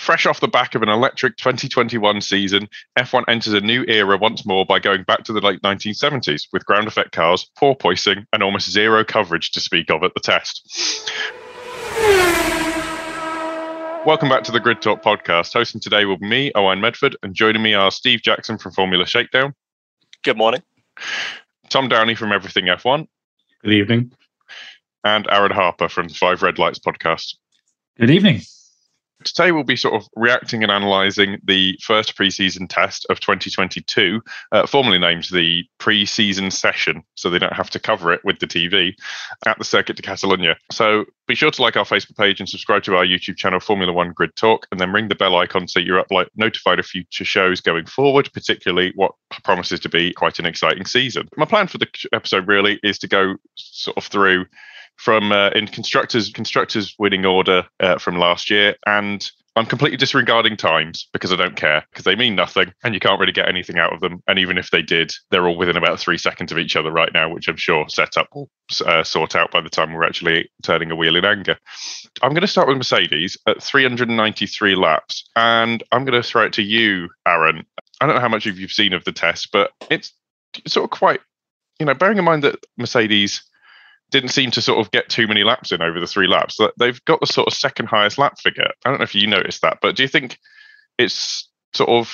Fresh off the back of an electric 2021 season, F1 enters a new era once more by going back to the late 1970s with ground effect cars, porpoising, and almost zero coverage to speak of at the test. Welcome back to the Grid Talk podcast. Hosting today will be me, Owain Medford, and joining me are Steve Jackson from Formula Shakedown. Good morning. Tom Downey from Everything F1. Good evening. And Aaron Harper from the Five Red Lights podcast. Good evening. Today we'll be sort of reacting and analysing the first pre-season test of 2022, formerly named the pre-season session, so they don't have to cover it with the TV, at the Circuit de Catalunya. So be sure to like our Facebook page and subscribe to our YouTube channel, Formula One Grid Talk, and then ring the bell icon so you're notified of future shows going forward, particularly what promises to be quite an exciting season. My plan for the episode really is to go sort of through from in constructors winning order from last year, and I'm completely disregarding times because I don't care, because they mean nothing and you can't really get anything out of them, and even if they did, they're all within about 3 seconds of each other right now, which I'm sure setup will sort out by the time we're actually turning a wheel in anger. I'm going to start with Mercedes at 393 laps, and I'm going to throw it to you, Aaron. I don't know how much you've seen of the test, but it's sort of quite, bearing in mind that Mercedes didn't seem to sort of get too many laps in over the 3 laps. They've got the sort of second highest lap figure. I don't know if you noticed that, but do you think it's sort of,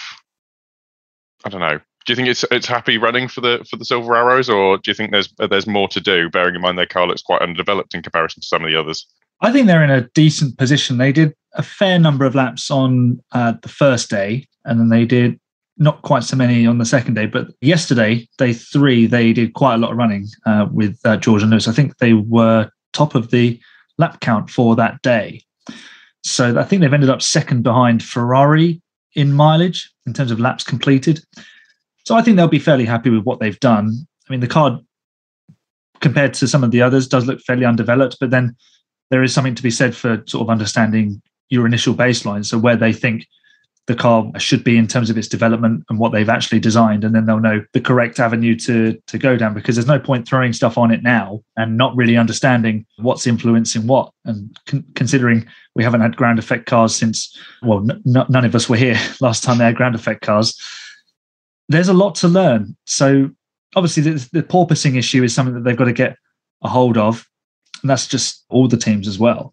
I don't know, do you think it's happy running for the Silver Arrows, or do you think there's more to do, bearing in mind their car looks quite underdeveloped in comparison to some of the others? I think they're in a decent position. They did a fair number of laps on the first day, and then they did not quite so many on the second day, but yesterday, day 3, they did quite a lot of running with George and Lewis. I think they were top of the lap count for that day. So I think they've ended up second behind Ferrari in mileage in terms of laps completed. So I think they'll be fairly happy with what they've done. I mean, the car, compared to some of the others, does look fairly undeveloped, but then there is something to be said for sort of understanding your initial baseline, so where they think the car should be in terms of its development and what they've actually designed, and then they'll know the correct avenue to go down, because there's no point throwing stuff on it now and not really understanding what's influencing what. And considering we haven't had ground effect cars since, well, none of us were here last time they had ground effect cars, there's a lot to learn. So obviously the porpoising issue is something that they've got to get a hold of, and that's just all the teams as well.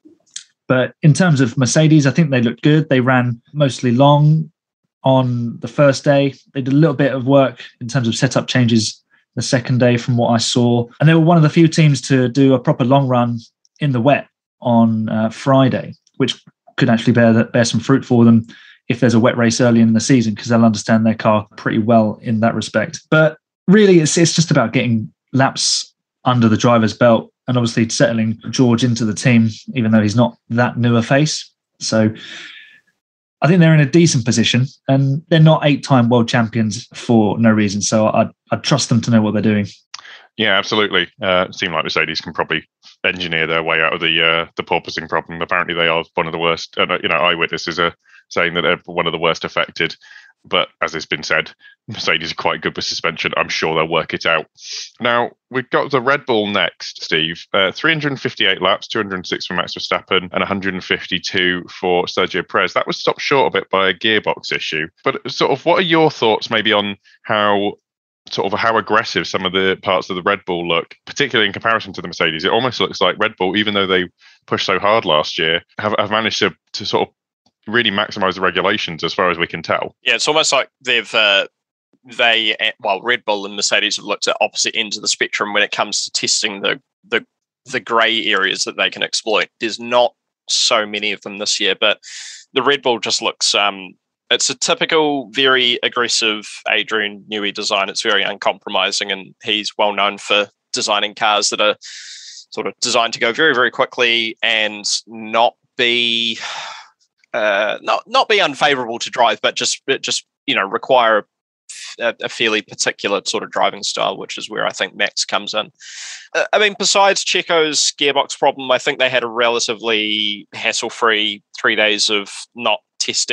But in terms of Mercedes, I think they looked good. They ran mostly long on the first day. They did a little bit of work in terms of setup changes the second day from what I saw. And they were one of the few teams to do a proper long run in the wet on Friday, which could actually bear some fruit for them if there's a wet race early in the season, because they'll understand their car pretty well in that respect. But really, it's just about getting laps under the driver's belt, and obviously settling George into the team, even though he's not that new a face. So I think they're in a decent position, and they're not 8-time world champions for no reason. So I'd trust them to know what they're doing. Yeah, absolutely. It seems like Mercedes can probably engineer their way out of the porpoising problem. Apparently they are one of the worst. Eyewitnesses are saying that they're one of the worst affected. But as has been said, Mercedes are quite good with suspension. I'm sure they'll work it out. Now, we've got the Red Bull next, Steve. 358 laps, 206 for Max Verstappen and 152 for Sergio Perez. That was stopped short a bit by a gearbox issue. But sort of, what are your thoughts maybe on how aggressive some of the parts of the Red Bull look, particularly in comparison to the Mercedes? It almost looks like Red Bull, even though they pushed so hard last year, have managed to sort of really maximize the regulations as far as we can tell. Yeah, it's almost like Red Bull and Mercedes have looked at opposite ends of the spectrum when it comes to testing the grey areas that they can exploit. There's not so many of them this year, but the Red Bull just looks it's a typical, very aggressive Adrian Newey design. It's very uncompromising, and he's well known for designing cars that are sort of designed to go very, very quickly and not be unfavourable to drive, but just require a fairly particular sort of driving style, which is where I think Max comes in. Besides Checo's gearbox problem, I think they had a relatively hassle-free 3 days of not testing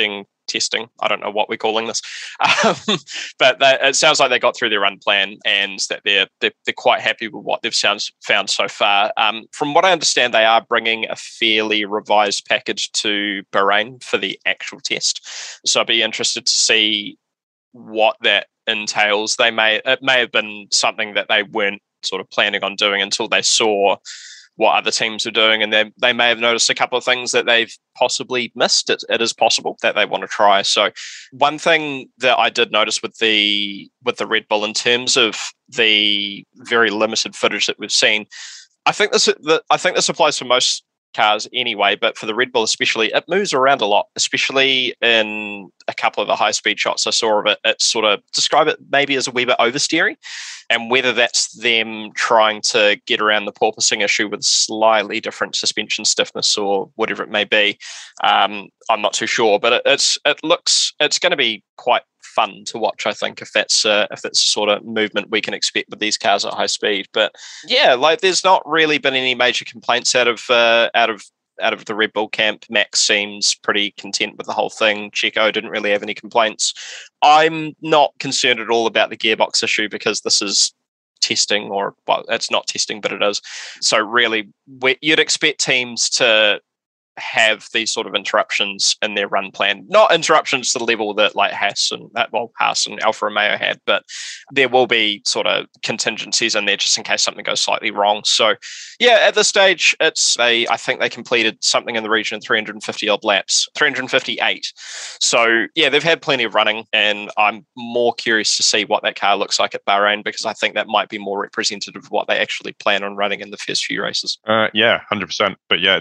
testing. I don't know what we're calling this, but it sounds like they got through their run plan and that they're quite happy with what they've found so far. From what I understand, they are bringing a fairly revised package to Bahrain for the actual test, so I'd be interested to see what that entails. It may have been something that they weren't sort of planning on doing until they saw what other teams are doing, and they may have noticed a couple of things that they've possibly missed. It is possible that they want to try. So one thing that I did notice with the Red Bull, in terms of the very limited footage that we've seen, I think this applies for most cars anyway, but for the Red Bull especially, it moves around a lot, especially in a couple of the high-speed shots I saw of it. It sort of describe it maybe as a wee bit oversteering, and whether that's them trying to get around the porpoising issue with slightly different suspension stiffness or whatever it may be, I'm not too sure. But it's going to be quite fun to watch, I think, if that's the sort of movement we can expect with these cars at high speed. But yeah, like there's not really been any major complaints out of the Red Bull camp. Max seems pretty content with the whole thing. Checo didn't really have any complaints. I'm not concerned at all about the gearbox issue because this is testing, or well, it's not testing, but it is. So really, you'd expect teams to have these sort of interruptions in their run plan, not interruptions to the level that like Haas and Alfa Romeo had, but there will be sort of contingencies in there just in case something goes slightly wrong. So yeah, at this stage, I think they completed something in the region of 350 odd laps, 358. So yeah, they've had plenty of running, and I'm more curious to see what that car looks like at Bahrain, because I think that might be more representative of what they actually plan on running in the first few races. Yeah, 100%. But yeah,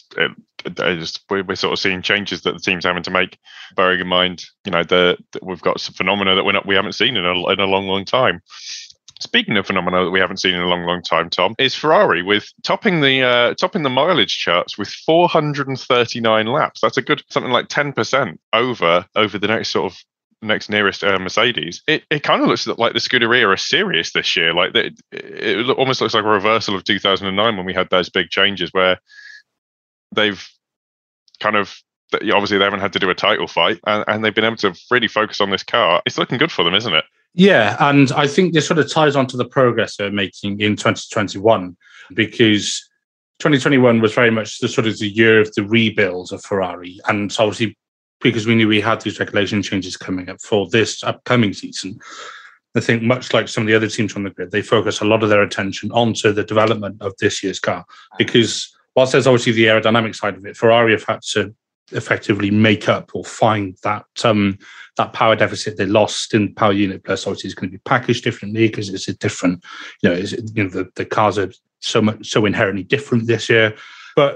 we're sort of seeing changes that the team's having to make, bearing in mind, that we've got some phenomena that we haven't seen in a long time. Speaking of phenomena that we haven't seen in a long time, Tom, is Ferrari with topping the mileage charts with 439 laps. That's a good something like 10% over the next nearest Mercedes. It kind of looks like the Scuderia are serious this year. Like it almost looks like a reversal of 2009 when we had those big changes where they've kind of, obviously they haven't had to do a title fight, and they've been able to really focus on this car. It's looking good for them, isn't it? Yeah, and I think this sort of ties onto the progress they're making in 2021, because 2021 was very much the year of the rebuild of Ferrari, and obviously because we knew we had these regulation changes coming up for this upcoming season, I think much like some of the other teams on the grid, they focus a lot of their attention onto the development of this year's car, because whilst there's obviously the aerodynamic side of it, Ferrari have had to effectively make up or find that power deficit they lost in power unit. Plus, obviously, it's going to be packaged differently because it's a different, the cars are so inherently different this year. But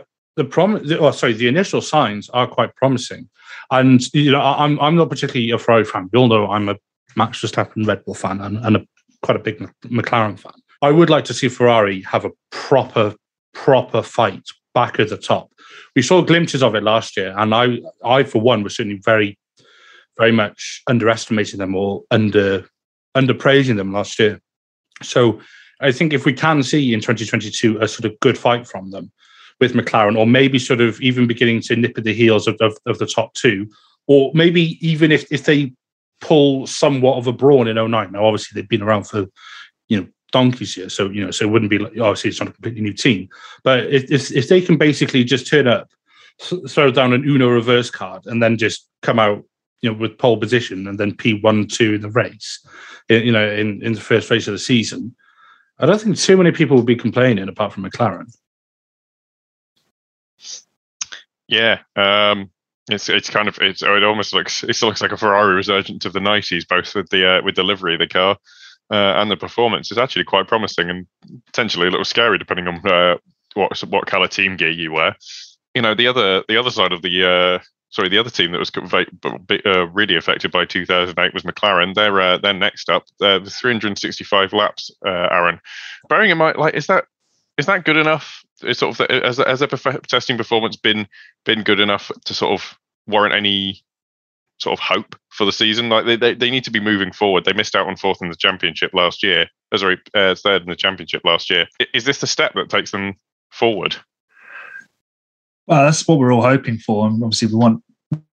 the initial signs are quite promising. And I'm not particularly a Ferrari fan. You all know I'm a Max Verstappen Red Bull fan and quite a big McLaren fan. I would like to see Ferrari have a proper fight back at the top. We saw glimpses of it last year, and I for one was certainly very, very much underestimating them or underpraising them last year. So I think if we can see in 2022 a sort of good fight from them with McLaren, or maybe sort of even beginning to nip at the heels of the top two, or maybe even if they pull somewhat of a brawn in 09. Now, obviously they've been around for donkeys here, so so it wouldn't be like, obviously it's not a completely new team, but if they can basically just turn up, throw down an Uno reverse card, and then just come out with pole position and then P1-2 in the race, in the first race of the season, I don't think too many people will be complaining apart from McLaren. Yeah, it almost looks like a Ferrari resurgence of the 90s, both with the livery of the car. And the performance is actually quite promising and potentially a little scary depending on what colour team gear you wear. The other side of the other team that was really affected by 2008 was McLaren. They're next up. The 365 laps, Aaron. Bearing in mind, is that good enough? It's sort of has their testing performance been good enough to sort of warrant any sort of hope for the season? Like they need to be moving forward. They missed out on fourth in the championship last year. Third in the championship last year. Is this the step that takes them forward? Well, that's what we're all hoping for, and obviously we want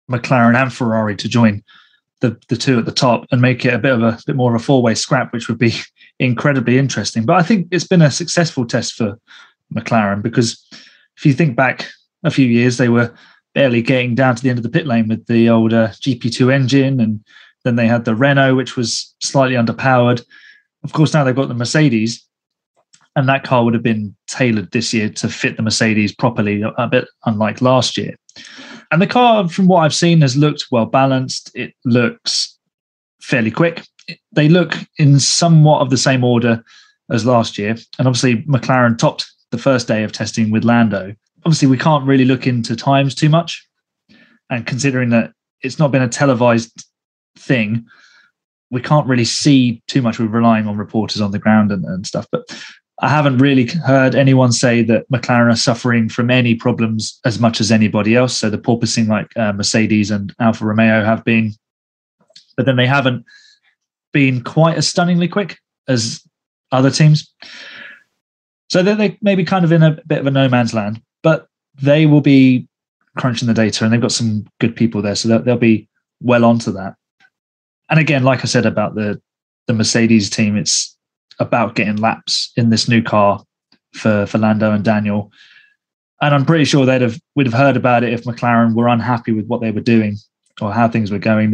McLaren and Ferrari to join the two at the top and make it a bit more of a four-way scrap, which would be incredibly interesting. But I think it's been a successful test for McLaren, because if you think back a few years, they were barely getting down to the end of the pit lane with the old GP2 engine, and then they had the Renault, which was slightly underpowered. Of course, now they've got the Mercedes, and that car would have been tailored this year to fit the Mercedes properly, a bit unlike last year. And the car, from what I've seen, has looked well balanced. It looks fairly quick. They look in somewhat of the same order as last year. And obviously, McLaren topped the first day of testing with Lando. Obviously, we can't really look into times too much. And considering that it's not been a televised thing, we can't really see too much. We're relying on reporters on the ground and stuff. But I haven't really heard anyone say that McLaren are suffering from any problems as much as anybody else. So the porpoising like Mercedes and Alfa Romeo have been, but then they haven't been quite as stunningly quick as other teams. So they may be kind of in a bit of a no man's land, but they will be crunching the data, and they've got some good people there. So they'll be well onto that. And again, like I said about the Mercedes team, it's about getting laps in this new car for Lando and Daniel. And I'm pretty sure we'd have heard about it if McLaren were unhappy with what they were doing or how things were going.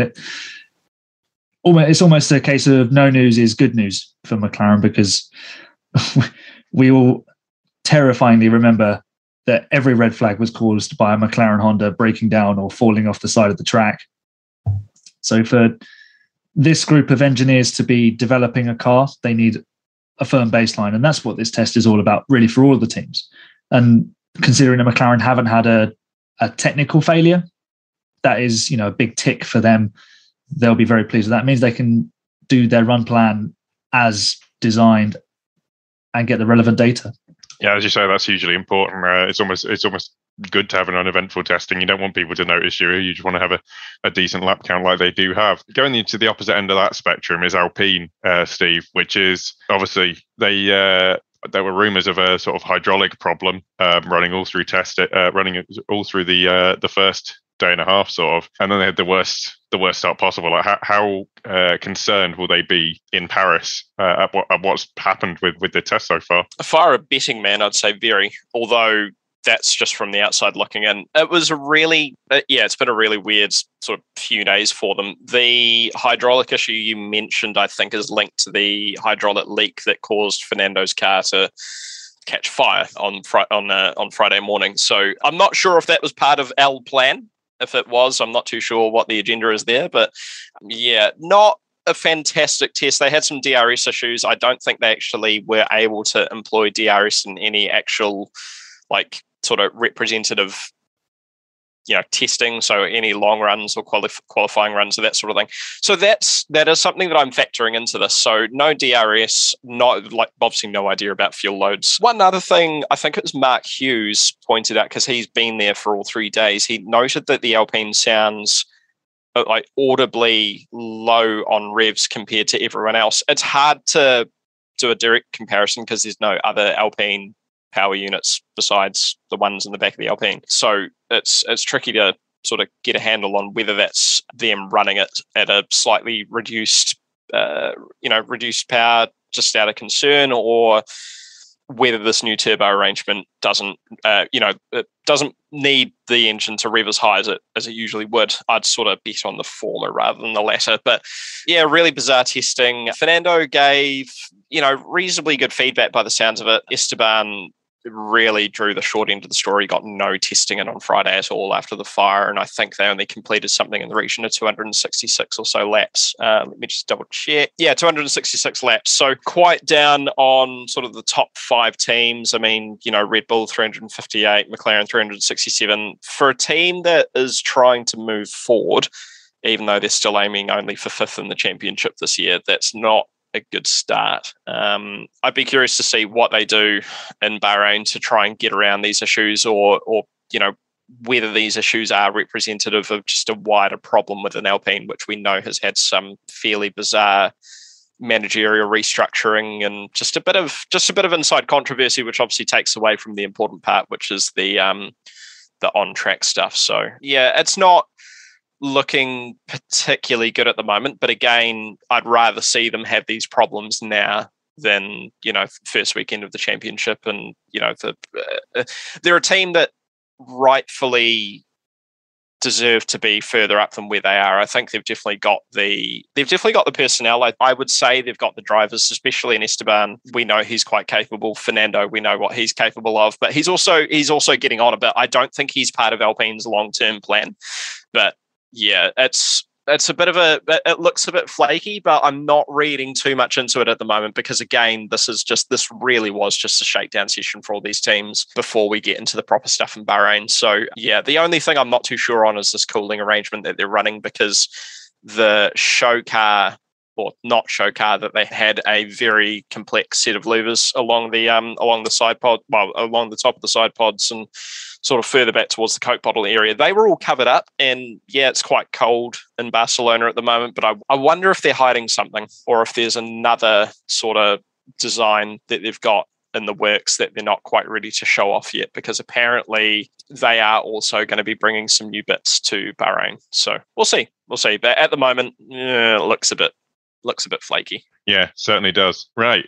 It's almost a case of no news is good news for McLaren, because we all terrifyingly remember that every red flag was caused by a McLaren Honda breaking down or falling off the side of the track. So for this group of engineers to be developing a car, they need a firm baseline. And that's what this test is all about, really, for all of the teams. And considering that McLaren haven't had a technical failure, that is, a big tick for them. They'll be very pleased with that. It means they can do their run plan as designed and get the relevant data. Yeah, as you say, that's hugely important. It's almost good to have an uneventful testing. You don't want people to notice you. You just want to have a decent lap count like they do have. Going into the opposite end of that spectrum is Alpine, Steve, which is obviously there were rumours of a sort of hydraulic problem running all through the first day and a half, sort of, and then they had the worst start possible. Like how concerned will they be in Paris at what's happened with the test so far? If I were a betting man, I'd say very. Although that's just from the outside looking in. It was it's been a really weird sort of few days for them. The hydraulic issue you mentioned, I think, is linked to the hydraulic leak that caused Fernando's car to catch fire on Friday morning. So I'm not sure if that was part of our plan. If it was, I'm not too sure what the agenda is there. But yeah, not a fantastic test. They had some DRS issues. I don't think they actually were able to employ DRS in any actual sort of representative testing, so any long runs or qualifying runs or that sort of thing. So that is something that I'm factoring into this. So no DRS, obviously no idea about fuel loads. One other thing, I think it was Mark Hughes pointed out, because he's been there for all 3 days, he noted that the Alpine sounds audibly low on revs compared to everyone else. It's hard to do a direct comparison because there's no other Alpine power units besides the ones in the back of the Alpine. So it's tricky to sort of get a handle on whether that's them running it at a slightly reduced power just out of concern, or whether this new turbo arrangement doesn't need the engine to rev as high as it usually would. I'd sort of bet on the former rather than the latter. But yeah, really bizarre testing. Fernando gave, reasonably good feedback by the sounds of it. Esteban really drew the short end of the story, got no testing in on Friday at all after the fire, and I think they only completed something in the region of 266 or so laps. Let me just double check. Yeah, 266 laps. So quite down on sort of the top 5 teams. I mean, Red Bull 358, McLaren 367. For a team that is trying to move forward, even though they're still aiming only for 5th in the championship this year, that's not a good start. I'd be curious to see what they do in Bahrain to try and get around these issues, or whether these issues are representative of just a wider problem within Alpine, which we know has had some fairly bizarre managerial restructuring and just a bit of inside controversy, which obviously takes away from the important part, which is the on-track stuff. So yeah, it's not looking particularly good at the moment. But again, I'd rather see them have these problems now than, first weekend of the championship. And, they're a team that rightfully deserve to be further up than where they are. I think they've definitely got the personnel. I would say they've got the drivers, especially in Esteban. We know he's quite capable. Fernando, we know what he's capable of, but he's also getting on a bit. I don't think he's part of Alpine's long-term plan. But yeah, it's a bit of it looks a bit flaky, but I'm not reading too much into it at the moment because, again, this really was just a shakedown session for all these teams before we get into the proper stuff in Bahrain. So yeah, the only thing I'm not too sure on is this cooling arrangement that they're running, because the show car, or not show car, that they had a very complex set of levers along the side pod, along the top of the side pods and sort of further back towards the Coke bottle area. They were all covered up, and yeah, it's quite cold in Barcelona at the moment, but I wonder if they're hiding something, or if there's another sort of design that they've got in the works that they're not quite ready to show off yet, because apparently they are also going to be bringing some new bits to Bahrain. So we'll see. But at the moment, it looks a bit flaky. Yeah, certainly does. Right.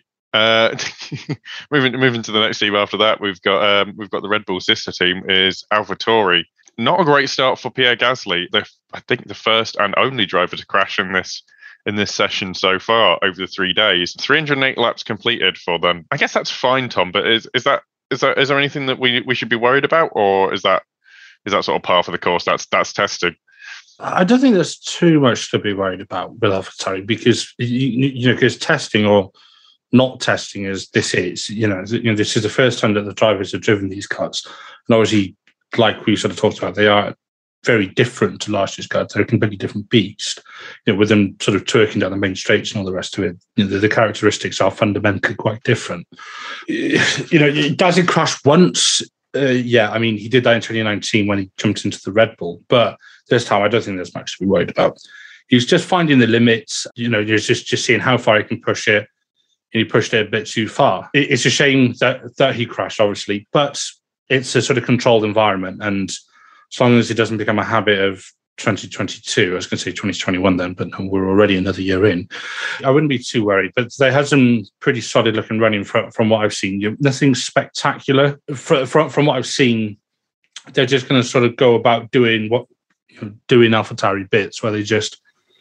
Moving to the next team after that, we've got the Red Bull sister team is AlphaTauri. Not a great start for Pierre Gasly. I think the first and only driver to crash in this session so far over the 3 days. 308 laps completed for them. I guess that's fine, Tom. But is there anything that we should be worried about, or is that sort of par for the course? That's tested. I don't think there's too much to be worried about with AlphaTauri, because because testing or not testing as this is, this is the first time that the drivers have driven these cars, and obviously, like we sort of talked about, they are very different to last year's cars. They're a completely different beast. With them sort of twerking down the main straights and all the rest of it, the characteristics are fundamentally quite different. Does it crash once? Yeah, I mean, he did that in 2019 when he jumped into the Red Bull, but this time I don't think there's much to be worried about. He's just finding the limits. You're just seeing how far he can push it. And he pushed it a bit too far. It's a shame that he crashed, obviously, but it's a sort of controlled environment. And as long as it doesn't become a habit of 2022, I was going to say 2021 then, but no, we're already another year in, I wouldn't be too worried. But they had some pretty solid looking running from what I've seen. Nothing spectacular. From what I've seen, they're just going to sort of go about doing AlphaTauri bits where they sort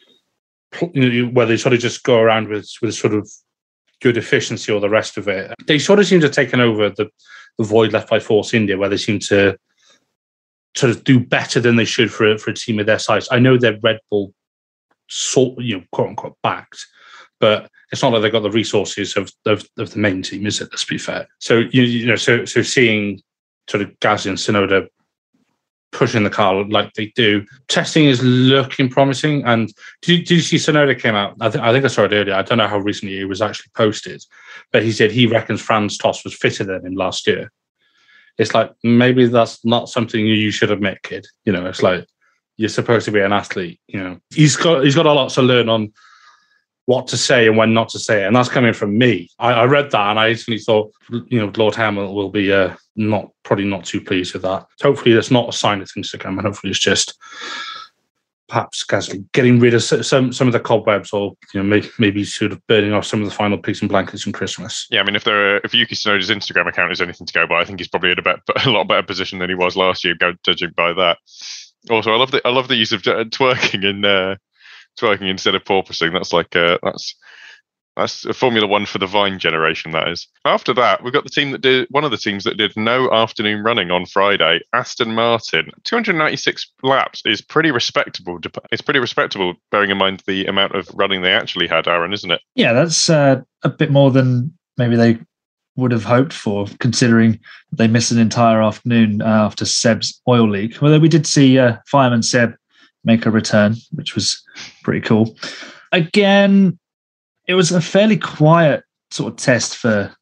of just go around with sort of good efficiency or the rest of it. They sort of seem to have taken over the void left by Force India, where they seem to sort of do better than they should for a team of their size. I know they're Red Bull quote unquote backed, but it's not like they've got the resources of the main team, is it? Let's be fair. So so seeing sort of Gasly and Tsunoda pushing the car like they do, testing is looking promising. And did you see Tsunoda came out? I think I saw it earlier. I don't know how recently it was actually posted, but he said he reckons Franz Tost was fitter than him last year. It's like, maybe that's not something you should admit, kid. It's like, you're supposed to be an athlete. He's got a lot to learn on what to say and when not to say it. And that's coming from me. I read that and I instantly thought, Lord Hamill will be probably not too pleased with that. Hopefully that's not a sign of things to come, and hopefully it's just perhaps Gasly getting rid of some of the cobwebs, or maybe sort of burning off some of the final piece and blankets from Christmas. Yeah, I mean, if Yuki Tsunoda's Instagram account is anything to go by, I think he's probably in a lot better position than he was last year, judging by that. Also, I love the use of twerking instead of porpoising. That's like that's a Formula One for the Vine generation, that is. After that, we've got one of the teams that did no afternoon running on Friday, Aston Martin. 296 laps is pretty respectable. It's pretty respectable, bearing in mind the amount of running they actually had, Aaron, isn't it? Yeah, that's a bit more than maybe they would have hoped for, considering they missed an entire afternoon after Seb's oil leak. Although we did see fireman Seb make a return, which was pretty cool. Again, it was a fairly quiet sort of test for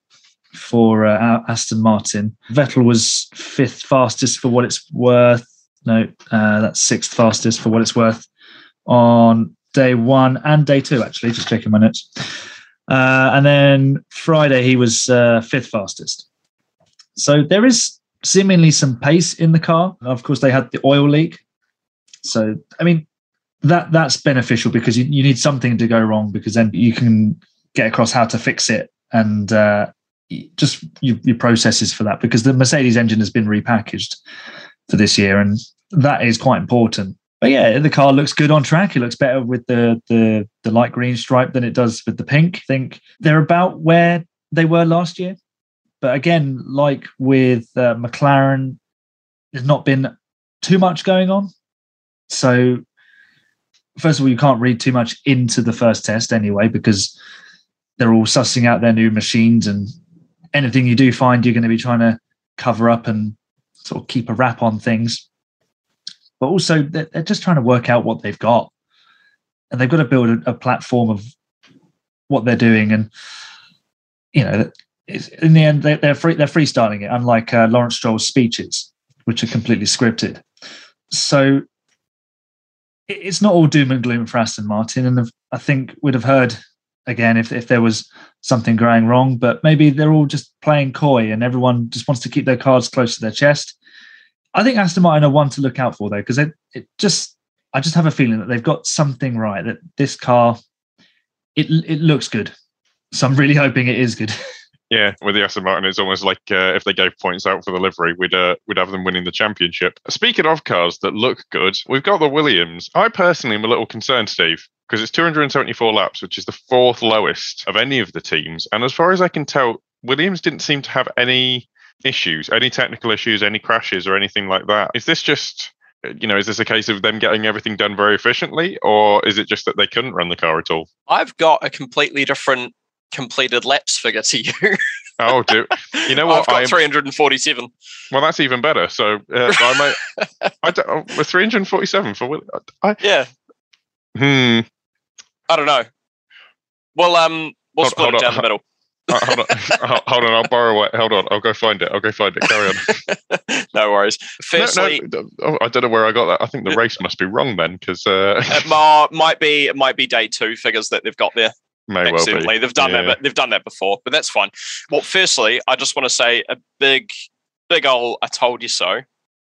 Aston Martin. Vettel was 5th fastest for what it's worth. No, that's 6th fastest for what it's worth on day 1 and day 2, actually, just checking my notes. And then Friday, he was 5th fastest. So there is seemingly some pace in the car. Of course, they had the oil leak. So, I mean, that's beneficial because you need something to go wrong, because then you can get across how to fix it and just your processes for that, because the Mercedes engine has been repackaged for this year, and that is quite important. But yeah, the car looks good on track. It looks better with the light green stripe than it does with the pink. I think they're about where they were last year. But again, like with McLaren, there's not been too much going on. So first of all, you can't read too much into the first test anyway, because they're all sussing out their new machines, and anything you do find, you're going to be trying to cover up and sort of keep a wrap on things. But also, they're just trying to work out what they've got, and they've got to build a platform of what they're doing. And in the end, they're freestyling it, unlike Lawrence Stroll's speeches, which are completely scripted. So it's not all doom and gloom for Aston Martin, and I think we'd have heard again if there was something going wrong. But maybe they're all just playing coy, and everyone just wants to keep their cards close to their chest. I think Aston Martin are one to look out for, though, because I just have a feeling that they've got something right. That this car, it looks good, so I'm really hoping it is good. Yeah, with the Aston Martin, it's almost like if they gave points out for the livery, we'd have them winning the championship. Speaking of cars that look good, we've got the Williams. I personally am a little concerned, Steve, because it's 274 laps, which is the fourth lowest of any of the teams. And as far as I can tell, Williams didn't seem to have any issues, any technical issues, any crashes or anything like that. Is this just, is this a case of them getting everything done very efficiently, or is it just that they couldn't run the car at all? I've got a completely different completed laps figure to you. Oh, you know what? I've got 347. Well, that's even better. So I don't, 347 for Williams. Yeah. I don't know. Well, we'll split it down the middle. Hold on, I'll borrow it. Hold on, I'll go find it. Carry on. No worries. Firstly, I don't know where I got that. I think the race must be wrong then, because it might be day 2 figures that they've got there. May well be. They've done that, but they've done that before, but that's fine. Well, firstly, I just want to say a big old "I told you so"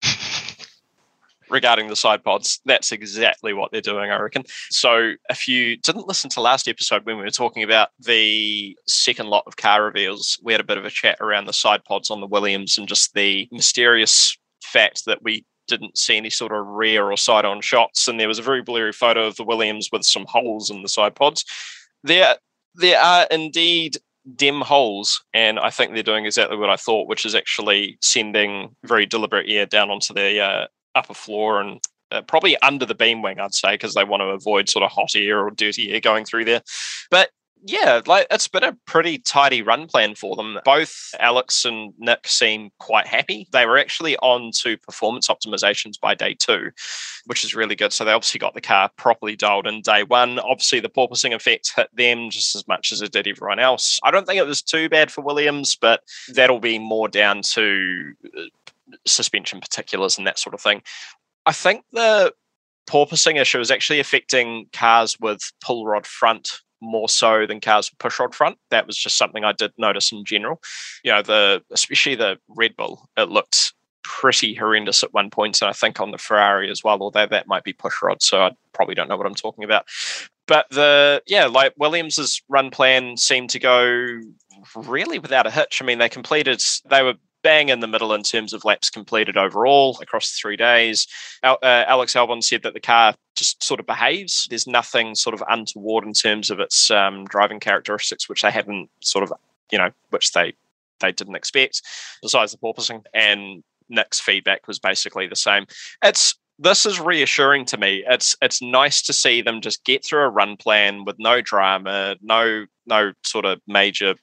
regarding the side pods. That's exactly what they're doing, I reckon. So if you didn't listen to last episode when we were talking about the second lot of car reveals, we had a bit of a chat around the side pods on the Williams and just the mysterious fact that we didn't see any sort of rear or side-on shots, and there was a very blurry photo of the Williams with some holes in the side pods. There are indeed dim holes, and I think they're doing exactly what I thought, which is actually sending very deliberate air down onto the upper floor and probably under the beam wing, I'd say, because they want to avoid sort of hot air or dirty air going through there. But yeah, it's been a pretty tidy run plan for them. Both Alex and Nick seem quite happy. They were actually on to performance optimizations by day 2, which is really good. So they obviously got the car properly dialed in day 1. Obviously, the porpoising effect hit them just as much as it did everyone else. I don't think it was too bad for Williams, but that'll be more down to suspension particulars and that sort of thing. I think the porpoising issue is actually affecting cars with pull rod front more so than cars with push rod front. That was just something I did notice in general. Especially the Red Bull, it looked pretty horrendous at one point, and I think on the Ferrari as well, although that might be push rod, so I probably don't know what I'm talking about. But Williams's run plan seemed to go really without a hitch. I mean, they were bang in the middle in terms of laps completed overall across the 3 days. Alex Albon said that the car just sort of behaves. There's nothing sort of untoward in terms of its driving characteristics, which they haven't sort of, which they didn't expect, besides the porpoising. And Nick's feedback was basically the same. This is reassuring to me. It's nice to see them just get through a run plan with no drama, no sort of major,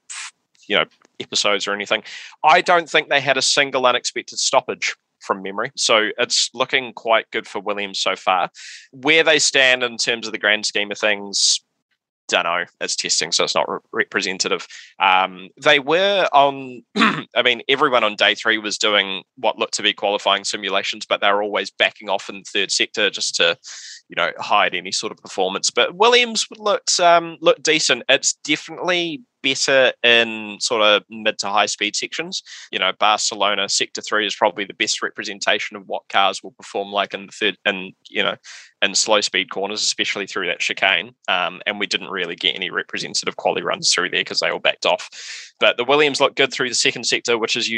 episodes or anything. I don't think they had a single unexpected stoppage from memory. So it's looking quite good for Williams so far. Where they stand in terms of the grand scheme of things, don't know. It's testing, so it's not representative. They were on, everyone on day 3 was doing what looked to be qualifying simulations, but they were always backing off in third sector just to, hide any sort of performance. But Williams looked decent. It's definitely better in sort of mid to high speed sections. Barcelona Sector 3 is probably the best representation of what cars will perform like in the third, and in slow speed corners, especially through that chicane. And we didn't really get any representative quality runs through there because they all backed off. But the Williams looked good through the second sector, which is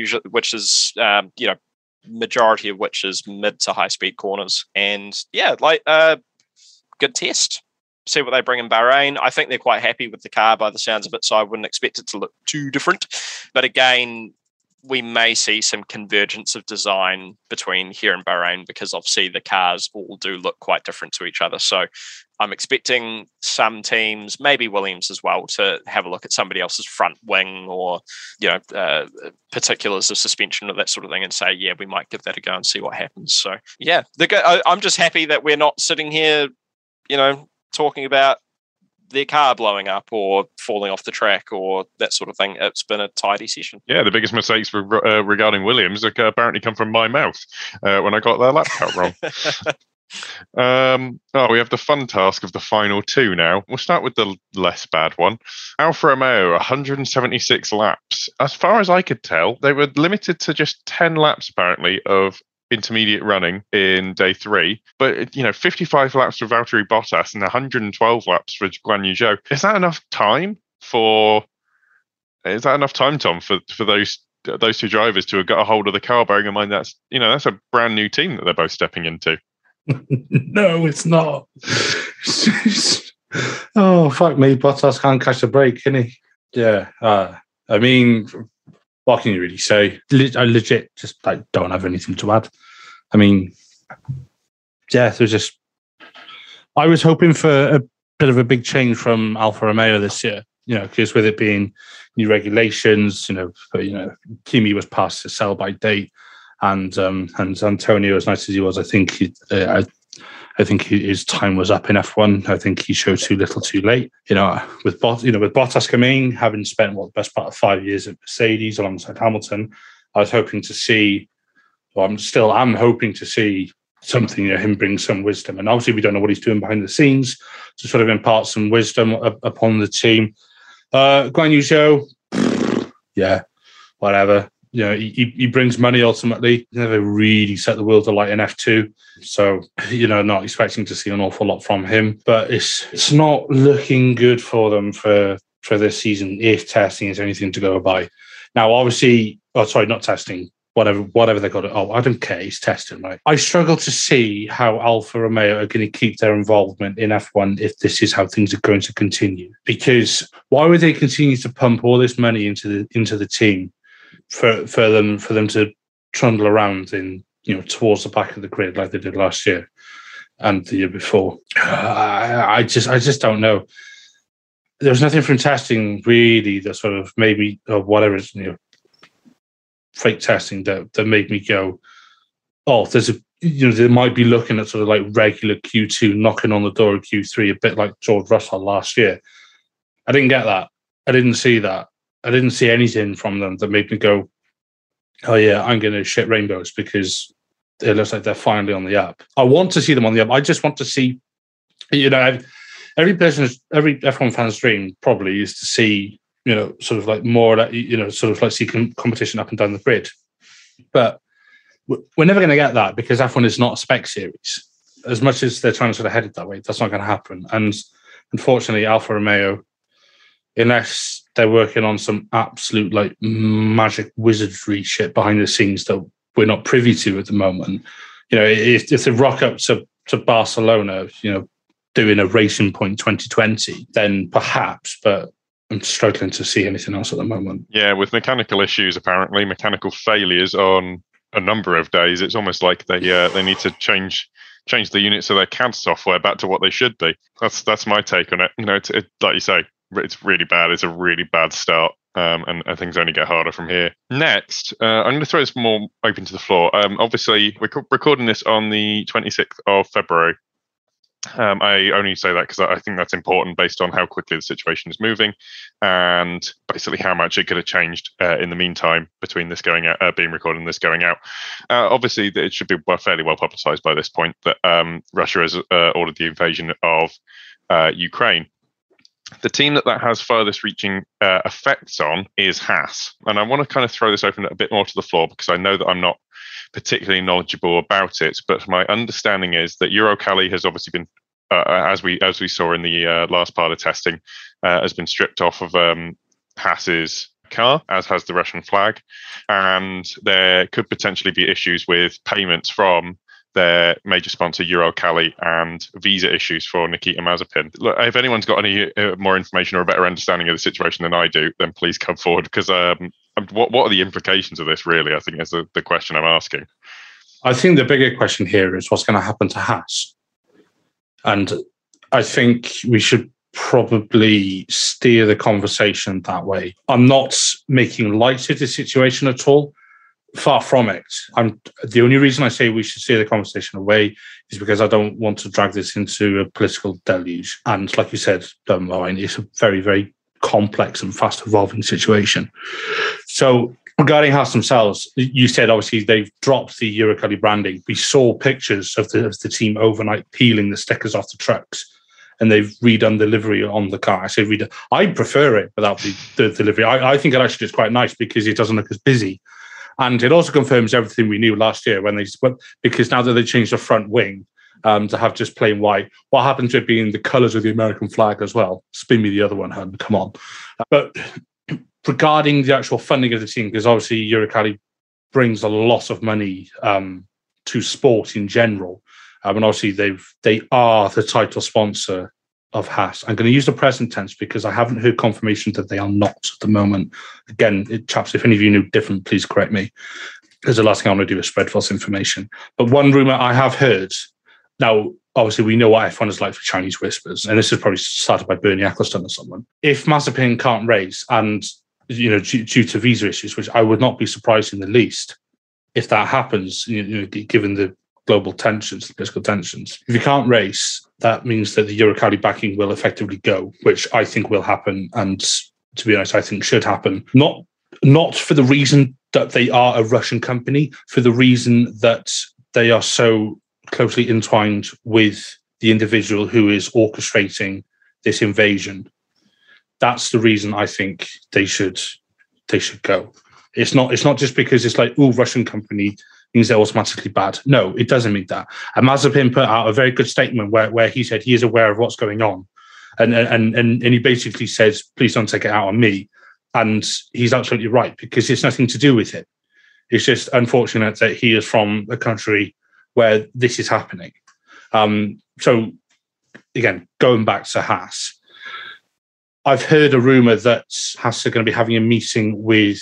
majority of which is mid to high speed corners. And good test. See what they bring in Bahrain. I think they're quite happy with the car by the sounds of it, so I wouldn't expect it to look too different. But again, we may see some convergence of design between here and Bahrain, because obviously the cars all do look quite different to each other. So I'm expecting some teams, maybe Williams as well, to have a look at somebody else's front wing or particulars of suspension or that sort of thing and say, yeah, we might give that a go and see what happens. So yeah, I'm just happy that we're not sitting here, talking about their car blowing up or falling off the track or that sort of thing. It's been a tidy session. Yeah, the biggest mistakes regarding Williams apparently come from my mouth when I got their lap count wrong. We have the fun task of the final two now. We'll start with the less bad one. Alfa Romeo, 176 laps. As far as I could tell, they were limited to just 10 laps apparently of intermediate running in day 3, but 55 laps for Valtteri Bottas and 112 laps for Guan Yu Zhou. Is that enough time, Tom, for those two drivers to have got a hold of the car, bearing in mind that's a brand new team that they're both stepping into? No, it's not. Oh, fuck me. Bottas can't catch a break, can he? Yeah. I mean, what can you really say? I legit just don't have anything to add. I mean, yeah, I was hoping for a bit of a big change from Alfa Romeo this year, because with it being new regulations, Kimi was past the sell-by date, and Antonio, as nice as he was, I think his time was up in F1. I think he showed too little, too late. With Bottas coming, having spent the best part of 5 years at Mercedes alongside Hamilton, I was hoping to see. Well, I'm hoping to see something. Him bring some wisdom, and obviously we don't know what he's doing behind the scenes to sort of impart some wisdom upon the team. Guan Yu Zhou, yeah, whatever. He brings money ultimately. He never really set the world alight in F2. So, not expecting to see an awful lot from him. But it's not looking good for them for this season if testing is anything to go by. Now, obviously, not testing, whatever they got. I don't care. He's testing, right? I struggle to see how Alfa Romeo are going to keep their involvement in F1 if this is how things are going to continue. Because why would they continue to pump all this money into the team for them to trundle around in towards the back of the grid like they did last year and the year before? I just don't know. There's nothing from testing really that sort of made me, or whatever is fake testing that made me go, oh, they might be looking at sort of like regular Q2 knocking on the door of Q3, a bit like George Russell last year. I didn't get that. I didn't see that. I didn't see anything from them that made me go, oh yeah, I'm going to shit rainbows, because it looks like they're finally on the up. I want to see them on the up. I just want to see, every F1 fan's dream probably is to see, sort of like more, sort of like see competition up and down the grid. But we're never going to get that, because F1 is not a spec series. As much as they're trying to sort of head it that way, that's not going to happen. And unfortunately, Alfa Romeo, unless they're working on some absolute like magic wizardry shit behind the scenes that we're not privy to at the moment, if they rock up to Barcelona, doing a Racing Point 2020, then perhaps, but I'm struggling to see anything else at the moment. Yeah, with mechanical issues, apparently, mechanical failures on a number of days, it's almost like they need to change the units of their CAD software back to what they should be. That's my take on it. It like you say, it's really bad. It's a really bad start, and things only get harder from here. Next, I'm going to throw this more open to the floor. Obviously, we're recording this on the 26th of February. I only say that because I think that's important based on how quickly the situation is moving, and basically how much it could have changed in the meantime between this going out, being recorded and this going out. Obviously, it should be fairly well publicised by this point that Russia has ordered the invasion of Ukraine. The team that has furthest reaching effects on is Haas. And I want to kind of throw this open a bit more to the floor because I know that I'm not particularly knowledgeable about it. But my understanding is that Uralkali has obviously been, as we saw in the last part of testing, has been stripped off of Haas's car, as has the Russian flag. And there could potentially be issues with payments from their major sponsor Uralkali and visa issues for Nikita Mazepin. Look, if anyone's got any more information or a better understanding of the situation than I do, then please come forward, because what are the implications of this, really? I think is the question I'm asking. I think the bigger question here is what's going to happen to Haas. And I think we should probably steer the conversation that way. I'm not making light of the situation at all. Far from it. The only reason I say we should steer the conversation away is because I don't want to drag this into a political deluge. And like you said, it's a very, very complex and fast evolving situation. So regarding Haas themselves, you said obviously they've dropped the Uralkali branding. We saw pictures of the team overnight peeling the stickers off the trucks, and they've redone the livery on the car. I say redone. I prefer it without the livery. I think it actually is quite nice because it doesn't look as busy. And it also confirms everything we knew last year because now that they changed the front wing to have just plain white, what happens to it being the colours of the American flag as well? Spin me the other one, hun, come on. But regarding the actual funding of the team, because obviously Uralkali brings a lot of money to sport in general, and obviously they are the title sponsor of Haas. I'm going to use the present tense because I haven't heard confirmation that they are not at the moment. Again, chaps, if any of you knew different, please correct me, because the last thing I want to do is spread false information. But one rumour I have heard, now, obviously we know what F1 is like for Chinese whispers, and this is probably started by Bernie Ecclestone or someone. If Mazepin can't race, and due to visa issues, which I would not be surprised in the least, if that happens, given the global tensions, the political tensions. If you can't race, that means that the Uralkali backing will effectively go, which I think will happen, and to be honest, I think should happen. Not for the reason that they are a Russian company, for the reason that they are so closely entwined with the individual who is orchestrating this invasion. That's the reason I think they should go. It's not just because it's like, Russian company means they're automatically bad. No, it doesn't mean that. And Mazepin put out a very good statement where he said he is aware of what's going on. And he basically says, please don't take it out on me. And he's absolutely right, because it's nothing to do with it. It's just unfortunate that he is from a country where this is happening. So again, going back to Haas, I've heard a rumor that Haas are going to be having a meeting with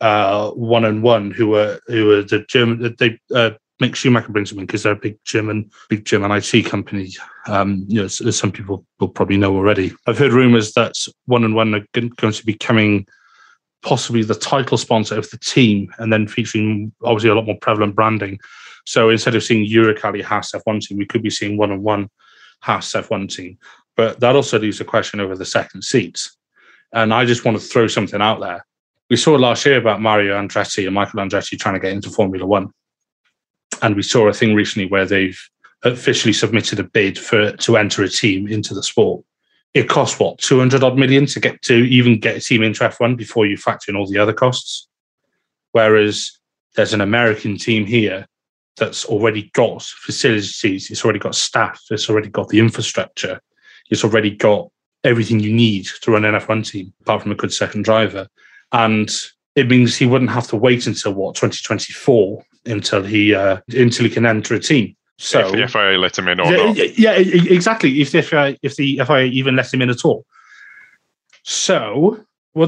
1&1, who are the German. Mick Schumacher brings them in because they're a big German IT company. As some people will probably know already. I've heard rumors that 1&1 are going to be becoming possibly the title sponsor of the team, and then featuring obviously a lot more prevalent branding. So instead of seeing Uralkali Haas F1 team, we could be seeing 1&1 Haas F1 team. But that also leaves a question over the second seats. And I just want to throw something out there. We saw last year about Mario Andretti and Michael Andretti trying to get into Formula One. And we saw a thing recently where they've officially submitted a bid to enter a team into the sport. It costs, 200 odd million to get a team into F1 before you factor in all the other costs. Whereas there's an American team here that's already got facilities, it's already got staff, it's already got the infrastructure, it's already got everything you need to run an F1 team, apart from a good second driver. And it means he wouldn't have to wait until 2024 until he can enter a team. So if the FIA let him in or not. Yeah, exactly. If the FIA even let him in at all. So would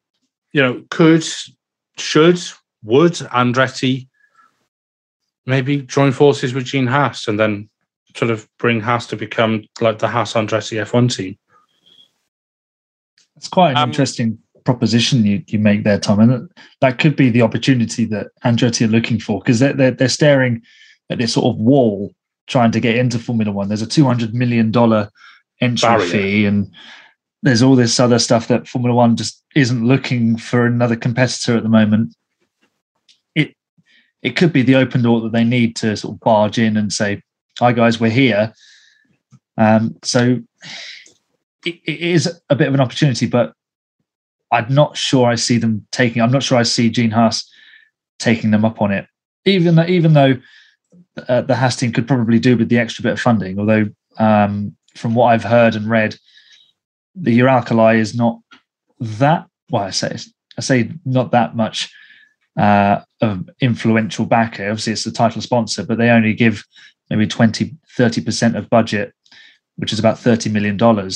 Andretti maybe join forces with Gene Haas and then sort of bring Haas to become like the Haas Andretti F1 team? It's quite an interesting proposition you make there, Tom, and that could be the opportunity that Andretti are looking for, because they're staring at this sort of wall trying to get into Formula One. There's a $200 million entry fee, and there's all this other stuff that Formula One just isn't looking for another competitor at the moment. It could be the open door that they need to sort of barge in and say, "Hi guys, we're here." So it is a bit of an opportunity, but I'm not sure I see them taking. I'm not sure I see Gene Haas taking them up on it. Even though the Haas team could probably do with the extra bit of funding. Although from what I've heard and read, the Uralkali is not that. Well, I say not that much of influential backer. Obviously, it's the title sponsor, but they only give maybe 20-30% of budget, which is about $30 million.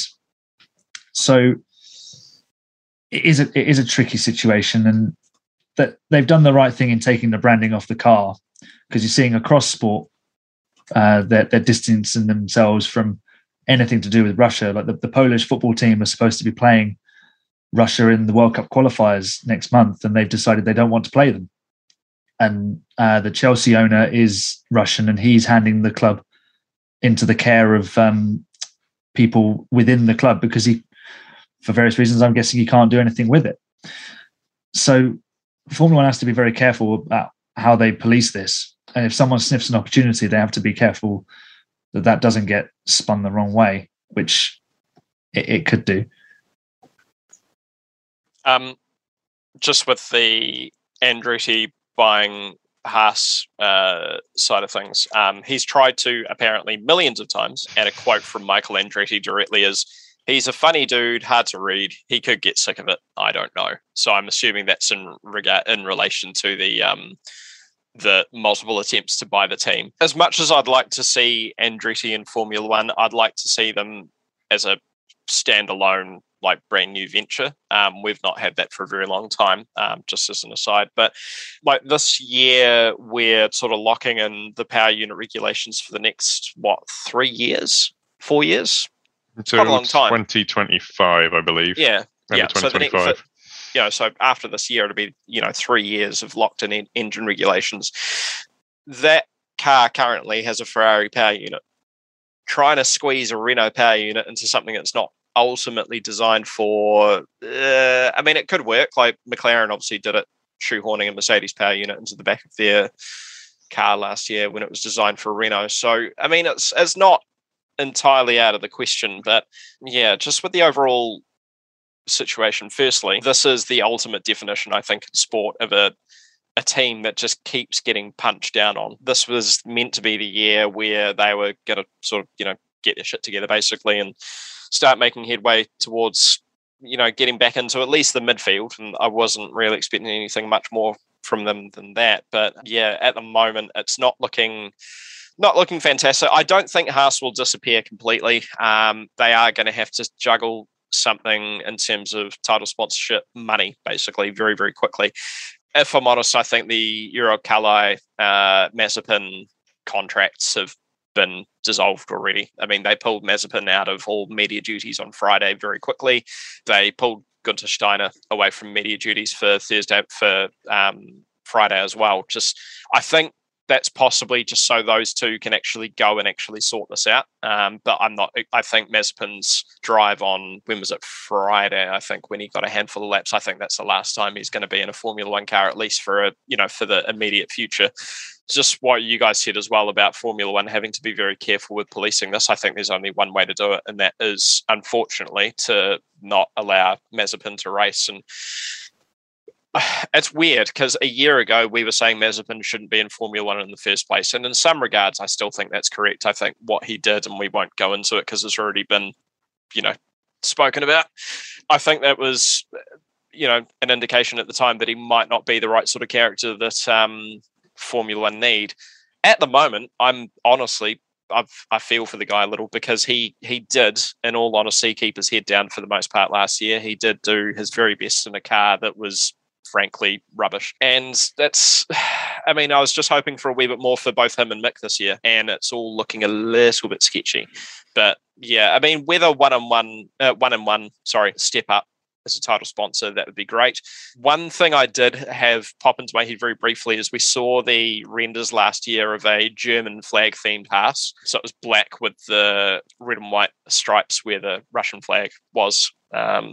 So it is a tricky situation, and that they've done the right thing in taking the branding off the car, because you're seeing across sport they're distancing themselves from anything to do with Russia. Like the Polish football team are supposed to be playing Russia in the World Cup qualifiers next month, and they've decided they don't want to play them. And the Chelsea owner is Russian, and he's handing the club into the care of people within the club because he, for various reasons, I'm guessing he can't do anything with it. So Formula One has to be very careful about how they police this. And if someone sniffs an opportunity, they have to be careful that doesn't get spun the wrong way, which it could do. Just with the Andretti buying Haas side of things, he's tried to apparently millions of times, and a quote from Michael Andretti directly is, "He's a funny dude, hard to read. He could get sick of it. I don't know." So I'm assuming that's in relation to the multiple attempts to buy the team. As much as I'd like to see Andretti in Formula One, I'd like to see them as a standalone, like brand new venture. We've not had that for a very long time, just as an aside. But like this year, we're sort of locking in the power unit regulations for the next, 3 years, 4 years? Until quite a long time. 2025, I believe. Yeah. Maybe yeah. 2025. So after this year, it'll be 3 years of locked-in engine regulations. That car currently has a Ferrari power unit. Trying to squeeze a Renault power unit into something that's not ultimately designed for, it could work. Like McLaren obviously did it, shoehorning a Mercedes power unit into the back of their car last year when it was designed for a Renault. So it's not entirely out of the question, but yeah, just with the overall situation, firstly, this is the ultimate definition, I think, in sport of a team that just keeps getting punched down on. This was meant to be the year where they were going to sort of, get their shit together basically and start making headway towards, getting back into at least the midfield. And I wasn't really expecting anything much more from them than that. But yeah, at the moment, it's not looking fantastic. I don't think Haas will disappear completely. They are going to have to juggle something in terms of title sponsorship money, basically, very, very quickly. If I'm honest, I think the Uralkali Mazepin contracts have been dissolved already. I mean, they pulled Mazepin out of all media duties on Friday very quickly. They pulled Günther Steiner away from media duties for Friday as well. I think that's possibly just so those two can actually go and actually sort this out. But I think Mazepin's drive on, when was it, Friday, I think, when he got a handful of laps, I think that's the last time he's going to be in a Formula One car, at least for the immediate future. Just what you guys said as well about Formula One having to be very careful with policing this. I think there's only one way to do it, and that is, unfortunately, to not allow Mazepin to race. And it's weird because a year ago we were saying Mazepin shouldn't be in Formula One in the first place, and in some regards I still think that's correct. I think what he did, and we won't go into it because it's already been spoken about, I think that was an indication at the time that he might not be the right sort of character that Formula One need. At the moment, I'm honestly, I feel for the guy a little, because he did, in all honesty, keep his head down for the most part last year. He did do his very best in a car that was frankly rubbish. And that's, I was just hoping for a wee bit more for both him and Mick this year, and it's all looking a little bit sketchy. But yeah, whether one and one step up as a title sponsor, that would be great. One thing I did have pop into my head very briefly is we saw the renders last year of a German flag themed Haas. So it was black with the red and white stripes where the Russian flag was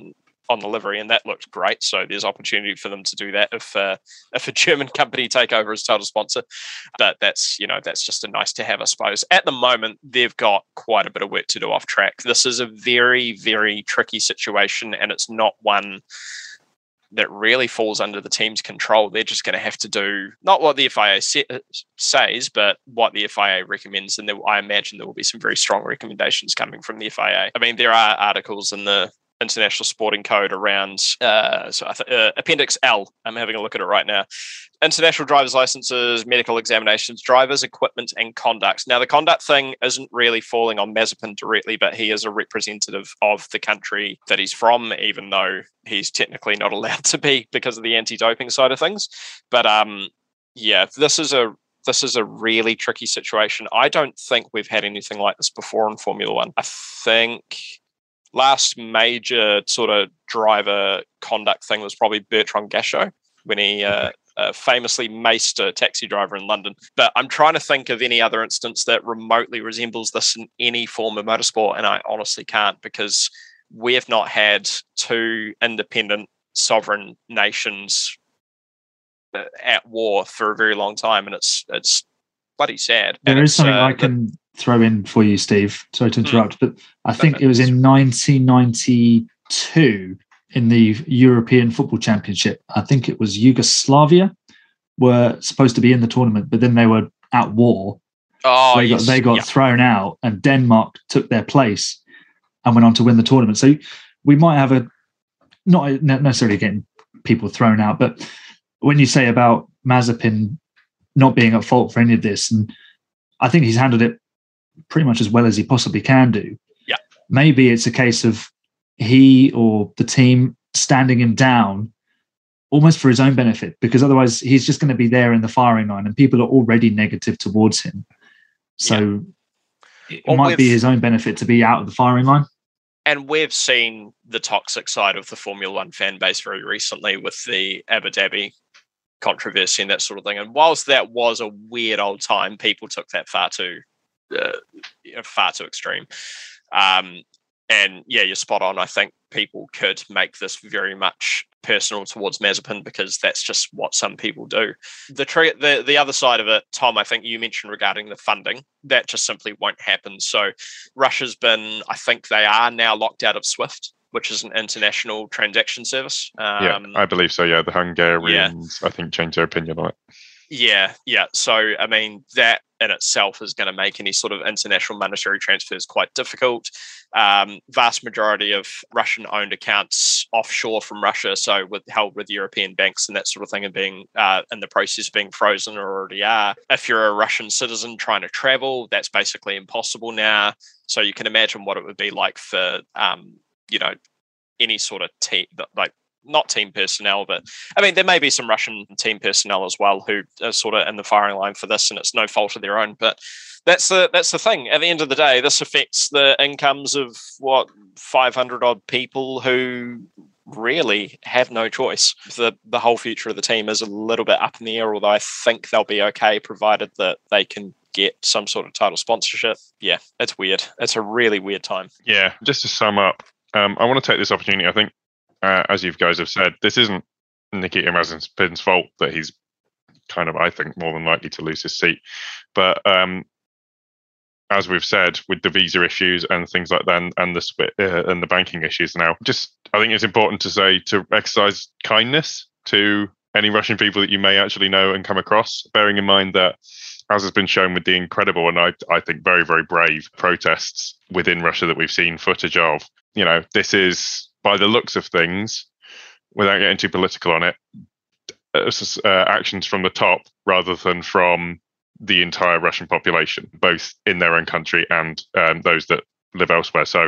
on the livery, and that looked great. So there's opportunity for them to do that if a German company take over as title sponsor. But that's just a nice to have, I suppose. At the moment, they've got quite a bit of work to do off track. This is a very, very tricky situation, and it's not one that really falls under the team's control. They're just going to have to do not what the FIA says, but what the FIA recommends. And I imagine there will be some very strong recommendations coming from the FIA. I mean, there are articles in the International Sporting Code around Appendix L. I'm having a look at it right now. International driver's licenses, medical examinations, drivers, equipment, and conduct. Now, the conduct thing isn't really falling on Mazepin directly, but he is a representative of the country that he's from, even though he's technically not allowed to be because of the anti-doping side of things. But this is a really tricky situation. I don't think we've had anything like this before in Formula One. I think last major sort of driver conduct thing was probably Bertrand Gachot when he famously maced a taxi driver in London. But I'm trying to think of any other instance that remotely resembles this in any form of motorsport, and I honestly can't, because we have not had two independent sovereign nations at war for a very long time, and it's bloody sad. There is something I can throw in for you, Steve. Sorry to interrupt, but I think it was in 1992 in the European Football Championship. I think it was Yugoslavia were supposed to be in the tournament, but then they were at war. They got thrown out, and Denmark took their place and went on to win the tournament. So we might have not necessarily getting people thrown out, but when you say about Mazepin not being at fault for any of this, and I think he's handled it pretty much as well as he possibly can do. Yeah. Maybe it's a case of he or the team standing him down almost for his own benefit, because otherwise he's just going to be there in the firing line and people are already negative towards him. So it might be his own benefit to be out of the firing line. And we've seen the toxic side of the Formula One fan base very recently with the Abu Dhabi controversy and that sort of thing. And whilst that was a weird old time, people took that far too extreme. And yeah, you're spot on. I think people could make this very much personal towards Mazepin because that's just what some people do. The other side of it, Tom, I think you mentioned regarding the funding, that just simply won't happen. So Russia's I think they are now locked out of SWIFT, which is an international transaction service. I believe so. Yeah, the Hungarians, I think, changed their opinion on it. Yeah. So, I mean, that in itself is going to make any sort of international monetary transfers quite difficult. Vast majority of Russian-owned accounts offshore from Russia, so held with European banks and that sort of thing, are being in the process of being frozen, or already are. If you're a Russian citizen trying to travel, that's basically impossible now. So you can imagine what it would be like for any sort of team, like not team personnel, but I mean, there may be some Russian team personnel as well who are sort of in the firing line for this, and it's no fault of their own. But that's the thing. At the end of the day, this affects the incomes of 500 odd people who really have no choice. The whole future of the team is a little bit up in the air, although I think they'll be okay provided that they can get some sort of title sponsorship. Yeah, it's weird. It's a really weird time. Yeah, just to sum up, I want to take this opportunity. I think, as you guys have said, this isn't Nikita Mazepin's fault that he's kind of, I think, more than likely to lose his seat. But as we've said, with the visa issues and things like that, and the banking issues now, I think it's important to exercise kindness to any Russian people that you may actually know and come across, bearing in mind that, as has been shown with the incredible and I think very, very brave protests within Russia that we've seen footage of, this is, by the looks of things, without getting too political on it, actions from the top rather than from the entire Russian population, both in their own country and those that live elsewhere. So,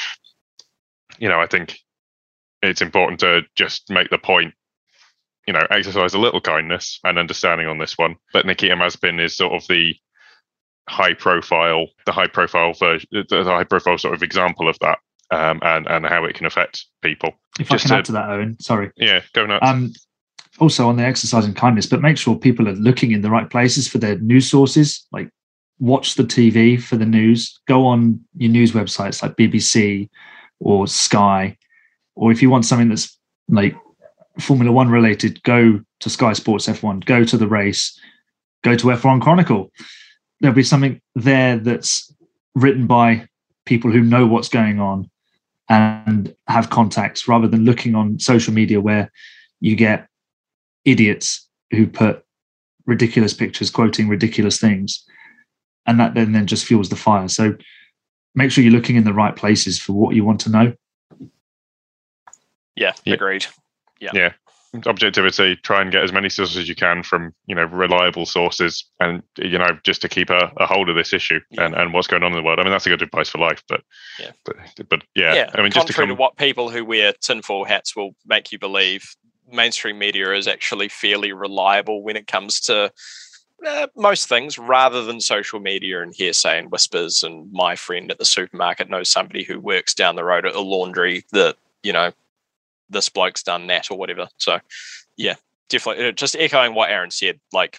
I think it's important to just make the point, exercise a little kindness and understanding on this one. But Nikita Mazepin is sort of the high profile version, the high profile sort of example of that. And how it can affect people. If I can add to that, Owen, sorry. Yeah, go nuts. Also on the exercising kindness, but make sure people are looking in the right places for their news sources. Like, watch the TV for the news. Go on your news websites like BBC or Sky. Or if you want something that's like Formula One related, go to Sky Sports F1, go to the race, go to F1 Chronicle. There'll be something there that's written by people who know what's going on and have contacts, rather than looking on social media where you get idiots who put ridiculous pictures quoting ridiculous things, and that then just fuels the fire. So make sure you're looking in the right places for what you want to know. Yeah. Agreed. Yeah. Objectivity, try and get as many sources as you can from, reliable sources, and, just to keep a hold of this issue and what's going on in the world. I mean, that's a good advice for life, but yeah. I mean, just contrary to what people who wear tinfoil hats will make you believe, mainstream media is actually fairly reliable when it comes to most things, rather than social media and hearsay and whispers. And my friend at the supermarket knows somebody who works down the road at a laundry that, this bloke's done that or whatever. So yeah, definitely just echoing what Aaron said, like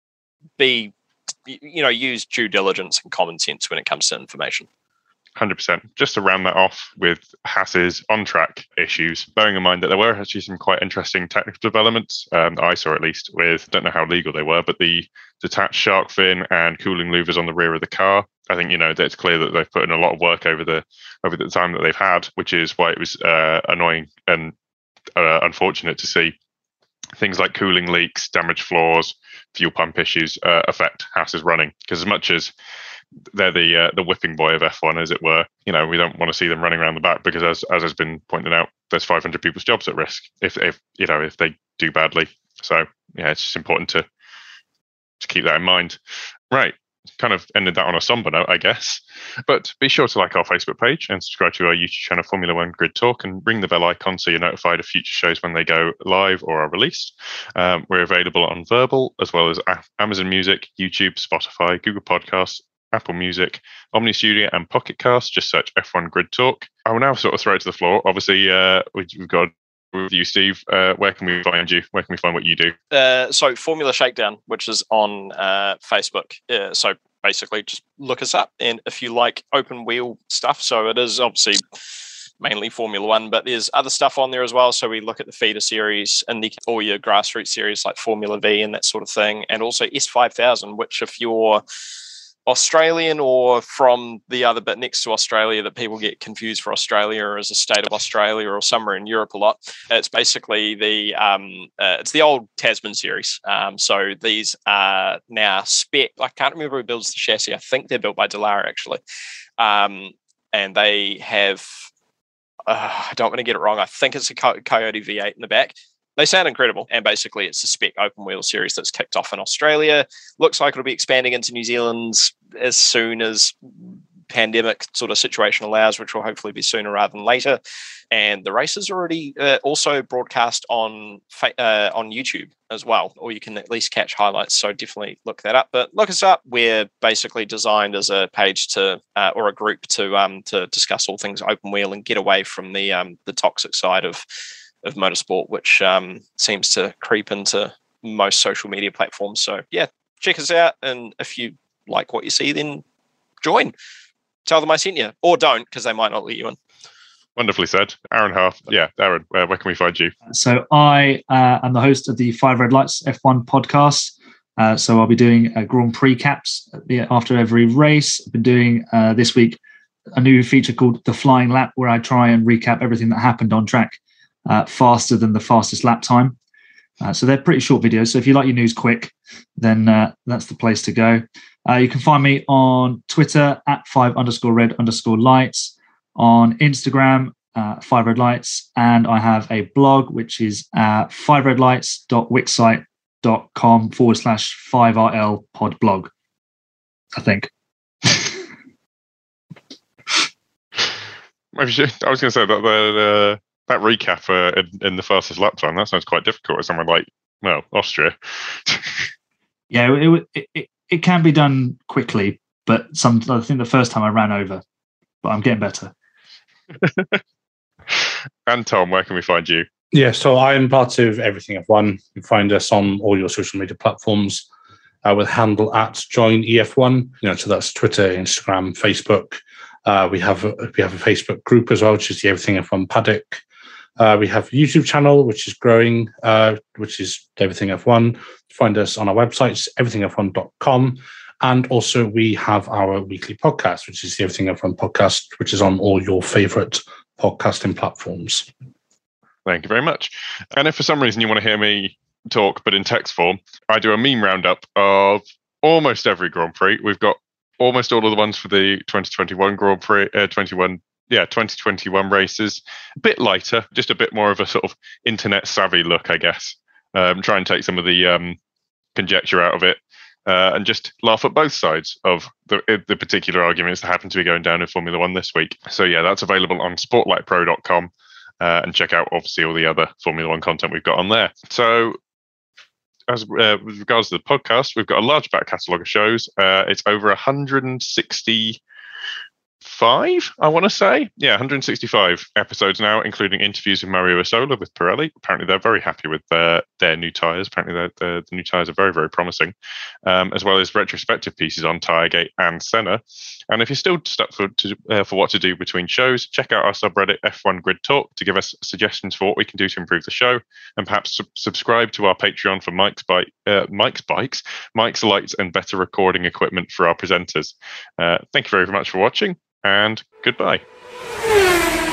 use due diligence and common sense when it comes to information. 100%. Just to round that off with Haas's on-track issues, bearing in mind that there were actually some quite interesting technical developments, I saw at least, with, don't know how legal they were, but the detached shark fin and cooling louvers on the rear of the car. I think, that it's clear that they've put in a lot of work over the time that they've had, which is why it was annoying and unfortunate to see things like cooling leaks, damaged floors, fuel pump issues affect Haas's running. Because as much as they're the whipping boy of F1, as it were, we don't want to see them running around the back, because as has been pointed out, there's 500 people's jobs at risk if they do badly. So yeah, it's just important to keep that in mind. Right. Kind of ended that on a somber note, I guess. But be sure to like our Facebook page and subscribe to our YouTube channel, Formula One Grid Talk, and ring the bell icon so you're notified of future shows when they go live or are released. We're available on Verbal, as well as Amazon Music, YouTube, Spotify, Google Podcasts, Apple Music, Omni Studio, and Pocket Cast. Just search F1 Grid Talk. I will now sort of throw it to the floor. Obviously, we've got with you, Steve. Where can we find you? Where can we find what you do? So Formula Shakedown, which is on Facebook. So basically just look us up. And if you like open wheel stuff, so it is obviously mainly Formula One, but there's other stuff on there as well. So we look at the feeder series and all your grassroots series like Formula V and that sort of thing. And also S5000, which if you're Australian or from the other bit next to Australia that people get confused for Australia as a state of Australia or somewhere in Europe a lot. It's basically it's the old Tasman series. So these are now spec. I can't remember who builds the chassis. I think they're built by Dallara actually. And they have, I don't want to get it wrong. I think it's a Coyote V8 in the back. They sound incredible, and basically it's a spec open wheel series that's kicked off in Australia. Looks like it'll be expanding into New Zealand as soon as pandemic sort of situation allows, which will hopefully be sooner rather than later. And the race is already also broadcast on YouTube as well, or you can at least catch highlights. So definitely look that up. But look us up. We're basically designed as a page to or a group to discuss all things open wheel and get away from the toxic side of motorsport, which seems to creep into most social media platforms. So yeah, check us out. And if you like what you see, then join. Tell them I sent you, or don't, because they might not let you in. Wonderfully said. Aaron Half. Yeah, Aaron, where can we find you? So I am the host of the 5 Red Lights F1 podcast. So I'll be doing Grand Prix caps after every race. I've been doing this week a new feature called The Flying Lap, where I try and recap everything that happened on track faster than the fastest lap time. So they're pretty short videos. So if you like your news quick, then that's the place to go. You can find me on Twitter at 5_red_lights, on Instagram, 5 Red Lights, and I have a blog which is 5redlights.wixsite.com/5RL pod blog, I think. I was going to say that that recap in the fastest lap time, that sounds quite difficult with someone like, well, Austria. Yeah, it can be done quickly, but I think the first time I ran over, but I'm getting better. And Tom, where can we find you? Yeah, so I am part of Everything F1. You can find us on all your social media platforms with handle at joinEF1. So that's Twitter, Instagram, Facebook. We have a Facebook group as well, which is the Everything F1 Paddock. We have a YouTube channel, which is growing, which is Everything F1. Find us on our websites, everythingf1.com. And also we have our weekly podcast, which is the Everything F1 podcast, which is on all your favorite podcasting platforms. Thank you very much. And if for some reason you want to hear me talk, but in text form, I do a meme roundup of almost every Grand Prix. We've got almost all of the ones for the 2021 Grand Prix, 2021 races. A bit lighter, just a bit more of a sort of internet savvy look, I guess. Try and take some of the conjecture out of it. And just laugh at both sides of the particular arguments that happen to be going down in Formula One this week. So yeah, that's available on sportlightpro.com, and check out obviously all the other Formula One content we've got on there. So as with regards to the podcast, we've got a large back catalogue of shows. It's over 165, I want to say. Yeah, 165 episodes now, including interviews with Mario Isola with Pirelli. Apparently, they're very happy with their new tyres. Apparently, the new tyres are very, very promising, as well as retrospective pieces on Tiregate and Senna. And if you're still stuck for what to do between shows, check out our subreddit F1 Grid Talk to give us suggestions for what we can do to improve the show, and perhaps subscribe to our Patreon for Mike's Bikes, Mike's Lights, and better recording equipment for our presenters. Thank you very much for watching, and goodbye.